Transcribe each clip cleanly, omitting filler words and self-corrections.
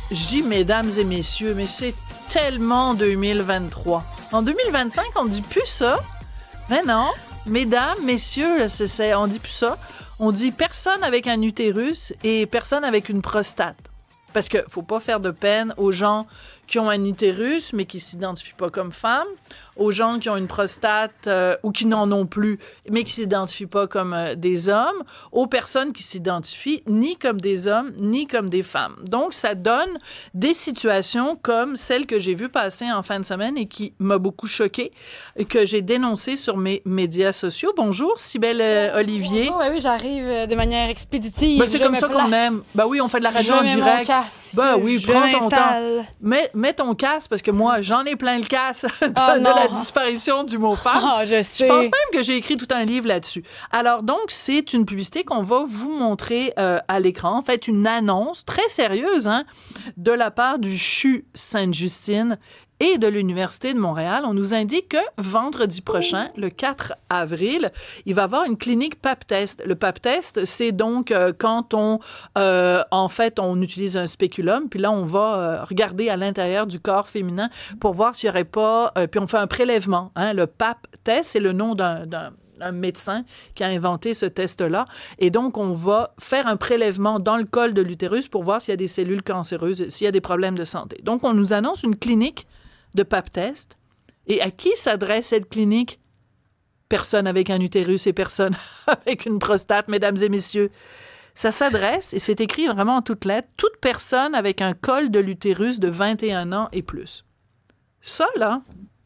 Je dis mesdames et messieurs, mais c'est tellement 2023. En 2025, on dit plus ça. Mais non, mesdames, messieurs, là, on dit plus ça. On dit personne avec un utérus et personne avec une prostate. Parce que faut pas faire de peine aux gens qui ont un utérus, mais qui s'identifient pas comme femmes, aux gens qui ont une prostate ou qui n'en ont plus, mais qui s'identifient pas comme des hommes, aux personnes qui s'identifient ni comme des hommes, ni comme des femmes. Donc, ça donne des situations comme celle que j'ai vue passer en fin de semaine et qui m'a beaucoup choquée, que j'ai dénoncée sur mes médias sociaux. Bonjour, Cybèle Olivier. Bonjour, oui, j'arrive de manière expéditive. Ben, c'est comme ça qu'on aime. Ben oui, on fait de la radio en direct. Ben oui, prends ton temps. Mets ton casque, parce que moi, j'en ai plein le casque de la disparition du mot femme. Oh, je sais. Je pense même que j'ai écrit tout un livre là-dessus. Alors, donc, c'est une publicité qu'on va vous montrer à l'écran. En fait, une annonce très sérieuse de la part du CHU Sainte-Justine et de l'Université de Montréal. On nous indique que vendredi prochain, le 4 avril, il va y avoir une clinique pap test. Le pap test, c'est donc quand on utilise un spéculum, puis là, on va regarder à l'intérieur du corps féminin pour voir s'il n'y aurait pas... puis on fait un prélèvement. Le pap test, c'est le nom d'un médecin qui a inventé ce test-là. Et donc, on va faire un prélèvement dans le col de l'utérus pour voir s'il y a des cellules cancéreuses, s'il y a des problèmes de santé. Donc, on nous annonce une clinique de pap test. Et à qui s'adresse cette clinique? Personne avec un utérus et personne avec une prostate, mesdames et messieurs. Ça s'adresse, et c'est écrit vraiment en toutes lettres, toute personne avec un col de l'utérus de 21 ans et plus. Ça, là,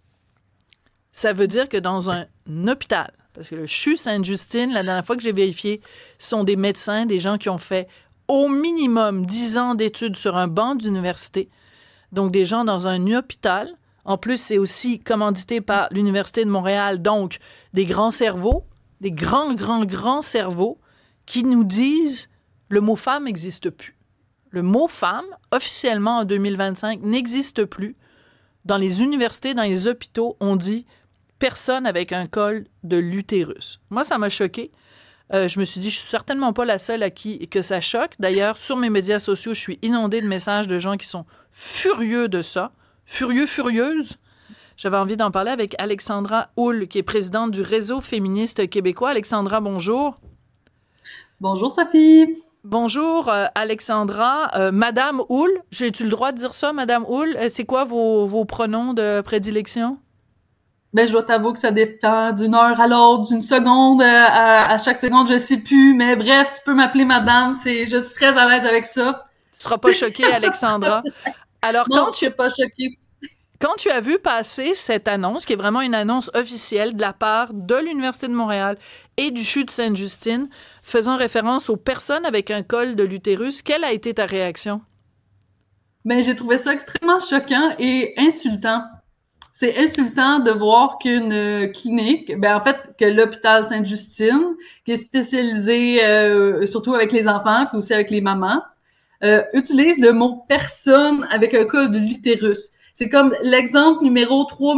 ça veut dire que dans un hôpital, parce que le CHU Sainte-Justine, la dernière fois que j'ai vérifié, sont des médecins, des gens qui ont fait au minimum 10 ans d'études sur un banc d'université. Donc, des gens dans un hôpital. En plus, c'est aussi commandité par l'Université de Montréal. Donc, des grands cerveaux, des grands cerveaux qui nous disent le mot femme n'existe plus. Le mot femme, officiellement en 2025, n'existe plus. Dans les universités, dans les hôpitaux, on dit personne avec un col de l'utérus. Moi, ça m'a choquée. Je me suis dit, je suis certainement pas la seule à qui que ça choque. D'ailleurs, sur mes médias sociaux, je suis inondée de messages de gens qui sont furieux de ça. Furieuses. J'avais envie d'en parler avec Alexandra Houle, qui est présidente du Réseau féministe québécois. Alexandra, bonjour. Bonjour, Sophie. Bonjour, Alexandra. Madame Houle, j'ai-tu le droit de dire ça, Madame Houle? C'est quoi vos pronoms de prédilection? Ben, je dois t'avouer que ça dépend d'une heure à l'autre, d'une seconde à chaque seconde, je sais plus. Mais bref, tu peux m'appeler madame, je suis très à l'aise avec ça. Tu seras pas choquée, Alexandra. Alors, non, je suis pas choquée. Quand tu as vu passer cette annonce, qui est vraiment une annonce officielle de la part de l'Université de Montréal et du CHU de Sainte-Justine, faisant référence aux personnes avec un col de l'utérus, quelle a été ta réaction? Ben, j'ai trouvé ça extrêmement choquant et insultant. C'est insultant de voir qu'une clinique, ben en fait que l'hôpital Sainte-Justine, qui est spécialisé surtout avec les enfants, puis aussi avec les mamans, utilise le mot personne avec un col de l'utérus. C'est comme l'exemple numéro 3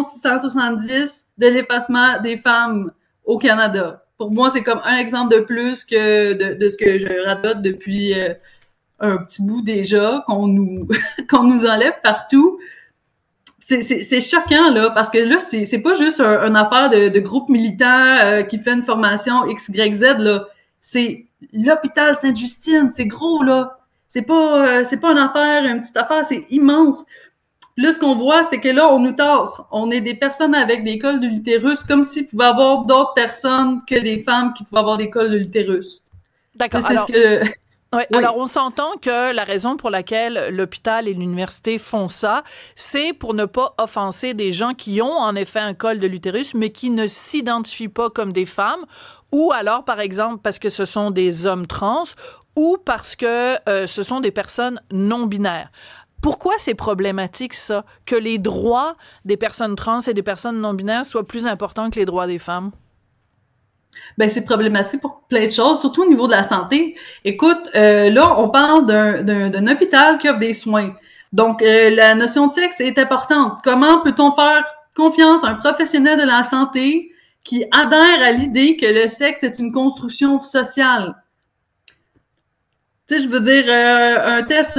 670 de l'effacement des femmes au Canada. Pour moi, c'est comme un exemple de plus que de ce que je radote depuis un petit bout déjà, qu'on nous enlève partout. C'est choquant, là, parce que là, c'est pas juste une affaire de groupe militant qui fait une formation XYZ, là. C'est l'hôpital Sainte-Justine, c'est gros, là. C'est pas une affaire, une petite affaire, c'est immense. Puis là, ce qu'on voit, c'est que là, on nous tasse. On est des personnes avec des cols de l'utérus, comme s'il pouvait y avoir d'autres personnes que des femmes qui pouvaient avoir des cols de l'utérus. D'accord. C'est ce que... Oui. Alors, on s'entend que la raison pour laquelle l'hôpital et l'université font ça, c'est pour ne pas offenser des gens qui ont en effet un col de l'utérus, mais qui ne s'identifient pas comme des femmes, ou alors, par exemple, parce que ce sont des hommes trans, ou parce que ce sont des personnes non-binaires. Pourquoi c'est problématique, ça, que les droits des personnes trans et des personnes non-binaires soient plus importants que les droits des femmes? Ben, c'est problématique pour plein de choses, surtout au niveau de la santé. Écoute, là, on parle d'un hôpital qui offre des soins. Donc, la notion de sexe est importante. Comment peut-on faire confiance à un professionnel de la santé qui adhère à l'idée que le sexe est une construction sociale? Tu sais, je veux dire, un test,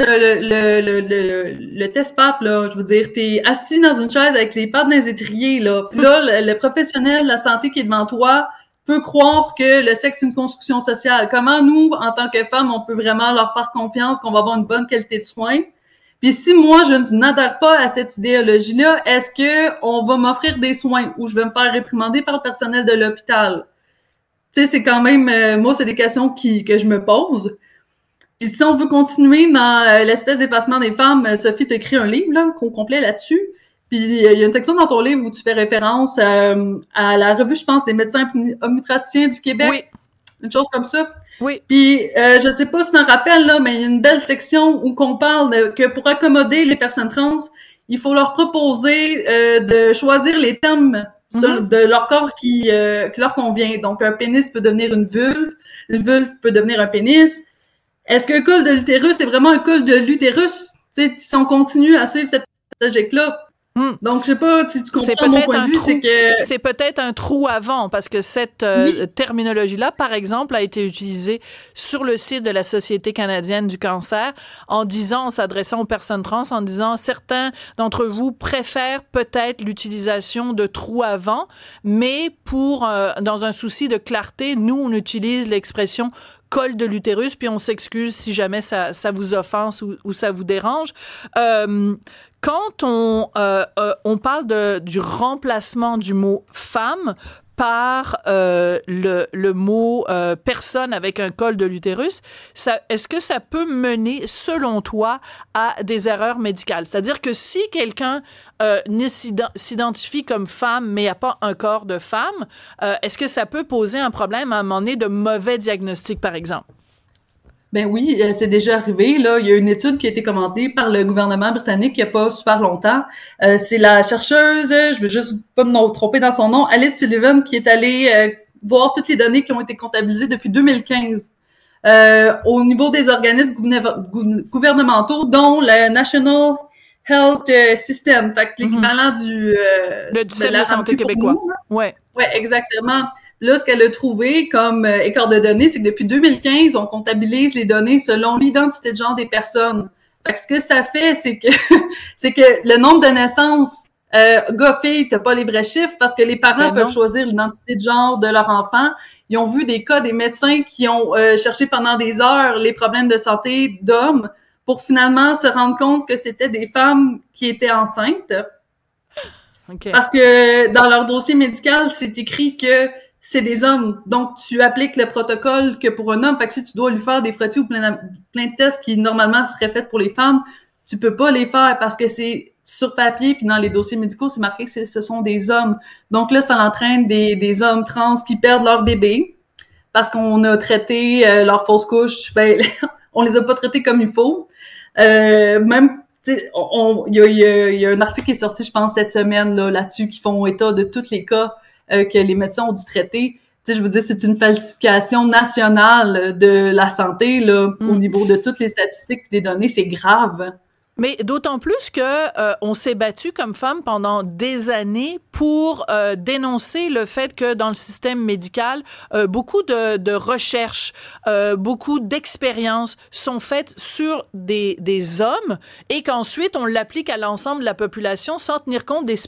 le test PAP, là, je veux dire, t'es assis dans une chaise avec les pattes dans les étriers, là. Puis là, le professionnel de la santé qui est devant toi peut croire que le sexe est une construction sociale. Comment nous, en tant que femmes, on peut vraiment leur faire confiance qu'on va avoir une bonne qualité de soins? Puis si moi, je n'adhère pas à cette idéologie-là, est-ce que on va m'offrir des soins ou je vais me faire réprimander par le personnel de l'hôpital? Tu sais, c'est quand même, moi, c'est des questions que je me pose. Puis si on veut continuer dans l'espèce d'effacement des femmes, Sophie t'a écrit un livre là, complet là-dessus. Puis il y a une section dans ton livre où tu fais référence à la revue, je pense, des médecins omnipraticiens du Québec. Oui. Une chose comme ça. Oui. Puis je sais pas si tu t'en rappelles, là, mais il y a une belle section où qu'on parle que pour accommoder les personnes trans, il faut leur proposer de choisir les termes de leur corps qui leur convient. Donc un pénis peut devenir une vulve peut devenir un pénis. Est-ce qu'un col de l'utérus est vraiment un col de l'utérus? Tu sais, si on continue à suivre cette logique-là. Donc, je sais pas si tu comprends mon point de vue, c'est que... C'est peut-être un trou avant, parce que cette terminologie-là, par exemple, a été utilisée sur le site de la Société canadienne du cancer en disant, en s'adressant aux personnes trans, en disant, certains d'entre vous préfèrent peut-être l'utilisation de trou avant, mais dans un souci de clarté, nous, on utilise l'expression col de l'utérus, puis on s'excuse si jamais ça vous offense ou ça vous dérange. Quand on parle du remplacement du mot femme par le mot personne avec un col de l'utérus, est-ce que ça peut mener, selon toi, à des erreurs médicales? C'est-à-dire que si quelqu'un s'identifie comme femme, mais n'a pas un corps de femme, est-ce que ça peut poser un problème à un moment donné de mauvais diagnostic, par exemple? Ben oui, c'est déjà arrivé. Là, il y a une étude qui a été commandée par le gouvernement britannique il n'y a pas super longtemps. C'est la chercheuse, je vais juste pas me tromper dans son nom, Alice Sullivan, qui est allée voir toutes les données qui ont été comptabilisées depuis 2015 au niveau des organismes gouvernementaux, dont le National Health System, fait que l'équivalent du système de santé québécois. Ouais, exactement. Là, ce qu'elle a trouvé comme écart de données, c'est que depuis 2015, on comptabilise les données selon l'identité de genre des personnes. Fait que ce que ça fait, c'est que le nombre de naissances gars-filles, t'as pas les vrais chiffres parce que les parents peuvent choisir l'identité de genre de leur enfant. Ils ont vu des cas des médecins qui ont cherché pendant des heures les problèmes de santé d'hommes pour finalement se rendre compte que c'était des femmes qui étaient enceintes. Okay. Parce que dans leur dossier médical, c'est écrit que c'est des hommes. Donc, tu appliques le protocole que pour un homme. Fait que si tu dois lui faire des frottis ou plein de tests qui, normalement, seraient faits pour les femmes, tu peux pas les faire parce que c'est sur papier puis dans les dossiers médicaux, c'est marqué que ce sont des hommes. Donc là, ça entraîne des hommes trans qui perdent leur bébé parce qu'on a traité leur fausse couche. Ben, on les a pas traités comme il faut. Même, tu sais, il y a un article qui est sorti, je pense, cette semaine là-dessus qui font état de tous les cas que les médecins ont dû traiter. Tu sais, je veux dire, c'est une falsification nationale de la santé, là, au niveau de toutes les statistiques et des données. C'est grave. Mais d'autant plus que on s'est battu comme femmes pendant des années pour dénoncer le fait que dans le système médical, beaucoup de recherches, beaucoup d'expériences sont faites sur des hommes et qu'ensuite on l'applique à l'ensemble de la population sans tenir compte des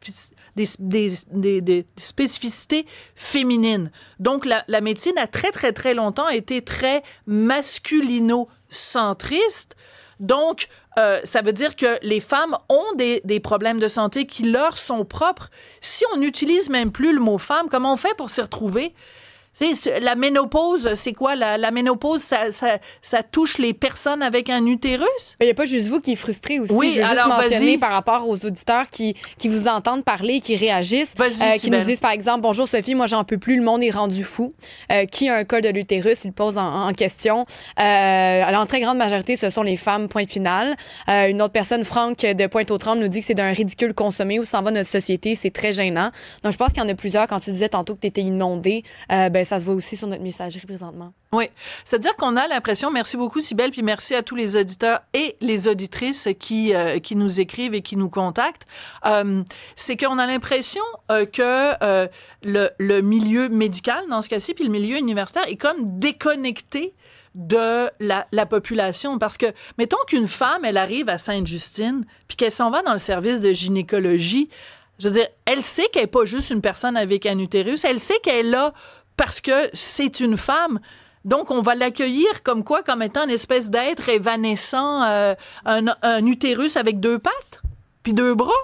spécificités féminines. Donc, la médecine a très, très, très longtemps été très masculino-centriste. Donc, ça veut dire que les femmes ont des problèmes de santé qui leur sont propres. Si on n'utilise même plus le mot femme, comment on fait pour s'y retrouver? La ménopause, c'est quoi? La ménopause, ça touche les personnes avec un utérus? Il n'y a pas juste vous qui est frustré aussi. Oui, je veux juste mentionner par rapport aux auditeurs qui vous entendent parler, qui réagissent, qui nous disent, par exemple, « Bonjour Sophie, moi j'en peux plus, le monde est rendu fou. » Qui a un col de l'utérus? Il pose en question. Alors, en très grande majorité, ce sont les femmes, point final. Une autre personne, Franck de Pointe-aux-Trembles, nous dit que c'est d'un ridicule consommé où s'en va notre société. C'est très gênant. Donc, je pense qu'il y en a plusieurs. Quand tu disais tantôt que tu étais inondée, ça se voit aussi sur notre messagerie présentement. Oui. C'est-à-dire qu'on a l'impression, merci beaucoup Cybèle, puis merci à tous les auditeurs et les auditrices qui nous écrivent et qui nous contactent, c'est qu'on a l'impression que le milieu médical, dans ce cas-ci, puis le milieu universitaire est comme déconnecté de la population. Parce que, mettons qu'une femme, elle arrive à Sainte-Justine, puis qu'elle s'en va dans le service de gynécologie, je veux dire, elle sait qu'elle n'est pas juste une personne avec un utérus, elle sait qu'elle est là parce que c'est une femme. Donc, on va l'accueillir comme quoi? Comme étant une espèce d'être évanescent, un utérus avec 2 pattes, puis 2 bras?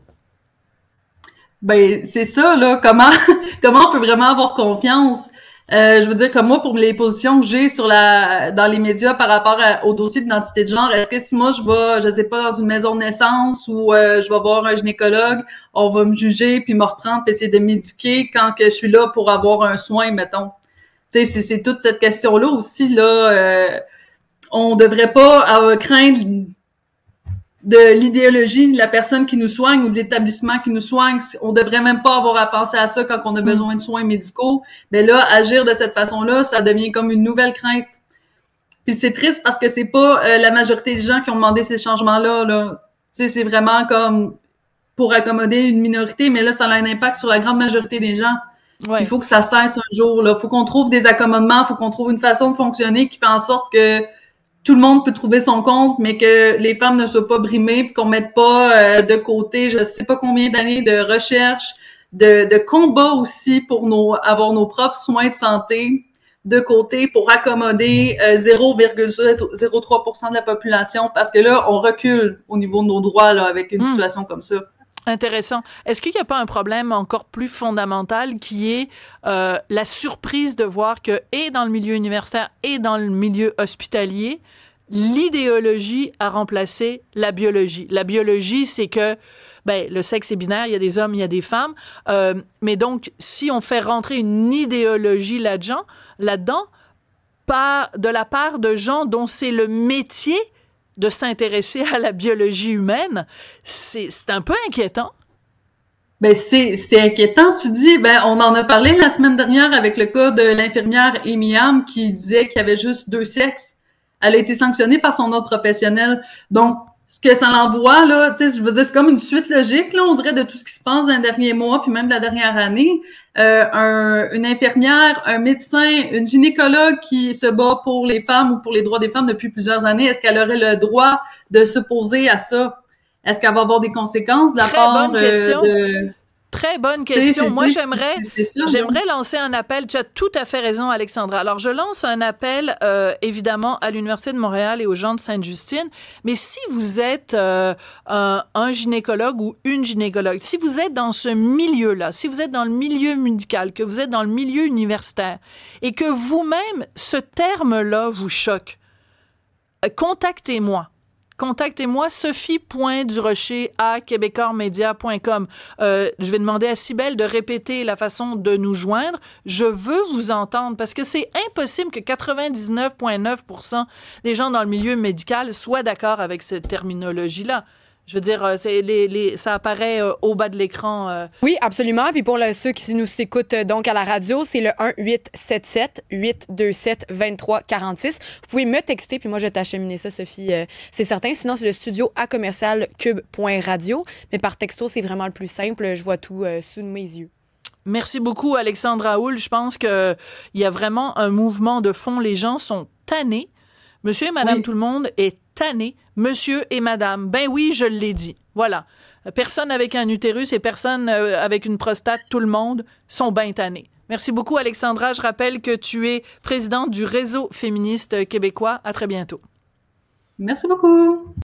Ben, c'est ça, là. Comment on peut vraiment avoir confiance? Je veux dire, comme moi, pour les positions que j'ai dans les médias par rapport au dossier d'identité de genre, est-ce que si moi je vais, je sais pas, dans une maison de naissance ou je vais voir un gynécologue, on va me juger puis me reprendre puis essayer de m'éduquer quand que je suis là pour avoir un soin, mettons. Tu sais, c'est toute cette question-là aussi, là. On devrait pas craindre de l'idéologie de la personne qui nous soigne ou de l'établissement qui nous soigne. On devrait même pas avoir à penser à ça quand on a besoin de soins médicaux. Mais là, agir de cette façon-là, ça devient comme une nouvelle crainte. Puis c'est triste parce que c'est pas la majorité des gens qui ont demandé ces changements-là. Là. Tu sais, c'est vraiment comme pour accommoder une minorité, mais là, ça a un impact sur la grande majorité des gens. Ouais. Il faut que ça cesse un jour. Là. Faut qu'on trouve des accommodements, faut qu'on trouve une façon de fonctionner qui fait en sorte que tout le monde peut trouver son compte, mais que les femmes ne soient pas brimées, puis qu'on mette pas de côté je sais pas combien d'années de recherche, de combat aussi pour avoir nos propres soins de santé de côté pour accommoder 0,03% de la population, parce que là, on recule au niveau de nos droits là avec une situation comme ça. Intéressant. Est-ce qu'il n'y a pas un problème encore plus fondamental qui est la surprise de voir que, et dans le milieu universitaire et dans le milieu hospitalier, l'idéologie a remplacé la biologie. La biologie, c'est que le sexe est binaire, il y a des hommes, il y a des femmes, mais donc, si on fait rentrer une idéologie là-dedans, de la part de gens dont c'est le métier de s'intéresser à la biologie humaine, c'est un peu inquiétant. Ben c'est inquiétant. Tu dis, on en a parlé la semaine dernière avec le cas de l'infirmière Amy Ham qui disait qu'il y avait juste 2 sexes. Elle a été sanctionnée par son ordre professionnel. Donc, ce que ça l'envoie, là, tu sais, je veux dire, c'est comme une suite logique, là, on dirait, de tout ce qui se passe dans les derniers mois, puis même la dernière année. Une infirmière, un médecin, une gynécologue qui se bat pour les femmes ou pour les droits des femmes depuis plusieurs années, est-ce qu'elle aurait le droit de s'opposer à ça? Est-ce qu'elle va avoir des conséquences de la part de... Très bonne question. Moi, j'aimerais lancer un appel. Tu as tout à fait raison, Alexandra. Alors, je lance un appel, évidemment, à l'Université de Montréal et aux gens de Sainte-Justine. Mais si vous êtes un gynécologue ou une gynécologue, si vous êtes dans ce milieu-là, si vous êtes dans le milieu médical, que vous êtes dans le milieu universitaire et que vous-même, ce terme-là vous choque, contactez-moi. Contactez-moi sophie.durocher@quebecormedia.com. Je vais demander à Cybèle de répéter la façon de nous joindre. Je veux vous entendre parce que c'est impossible que 99,9% des gens dans le milieu médical soient d'accord avec cette terminologie-là. Je veux dire, ça apparaît au bas de l'écran. Oui, absolument. Puis pour ceux qui nous écoutent donc à la radio, c'est le 1-877-827-2346. Vous pouvez me texter, puis moi, je vais t'acheminer ça, Sophie. C'est certain. Sinon, c'est le studio @cube.radio. Mais par texto, c'est vraiment le plus simple. Je vois tout sous mes yeux. Merci beaucoup, Alexandra Houle. Je pense qu'il y a vraiment un mouvement de fond. Les gens sont tannés. Monsieur et Madame tout le monde est tanné. Monsieur et Madame, ben oui, je l'ai dit. Voilà. Personne avec un utérus et personne avec une prostate, tout le monde sont bien tannés. Merci beaucoup, Alexandra. Je rappelle que tu es présidente du Réseau féministe québécois. À très bientôt. Merci beaucoup.